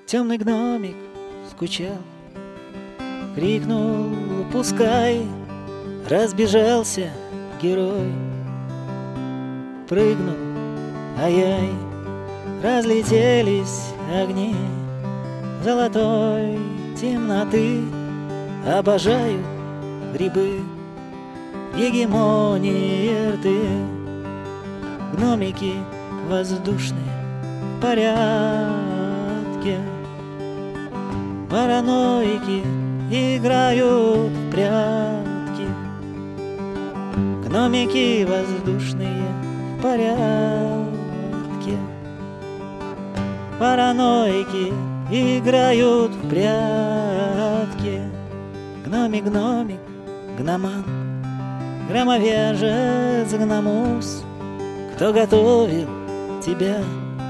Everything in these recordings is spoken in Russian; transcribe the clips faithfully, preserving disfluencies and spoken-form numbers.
Темный гномик скучал, крикнул: «Пускай!» Разбежался герой, прыгнул, ай-яй, разлетелись огни золотой темноты. Обожают грибы гегемонии рты, гномики воздушные в порядке, параноики играют в прятки. Гномики воздушные в порядке, параноики играют в прятки. Гномик, гномик, гноман, громовержец, гномус, кто готовил тебя,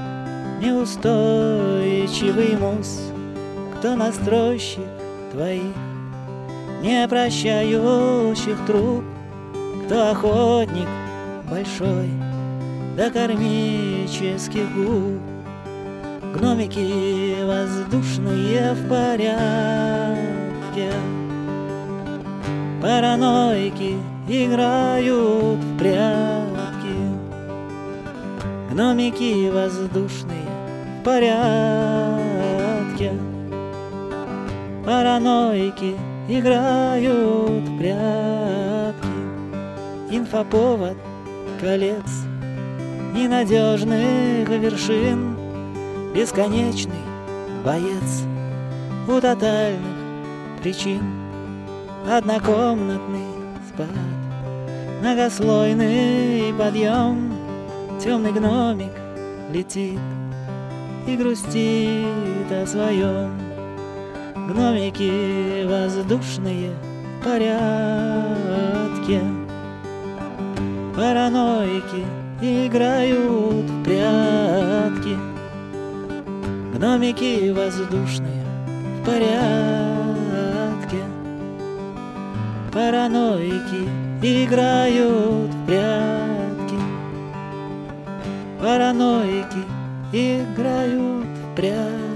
неустойчивый мус, кто настройщик твоих непрощающих труп, кто охотник большой до кармических губ. Гномики воздушные в порядке, параноики играют в прятки. Гномики воздушные в порядке, параноики играют в прятки. Инфоповод колец ненадежных вершин, бесконечный боец у тотальных причин. Однокомнатный спад, многослойный подъем, темный гномик летит и грустит о своем. Гномики воздушные в порядке, параноики играют в прятки. Гномики воздушные в порядке, параноики играют в прятки. Параноики играют в прятки.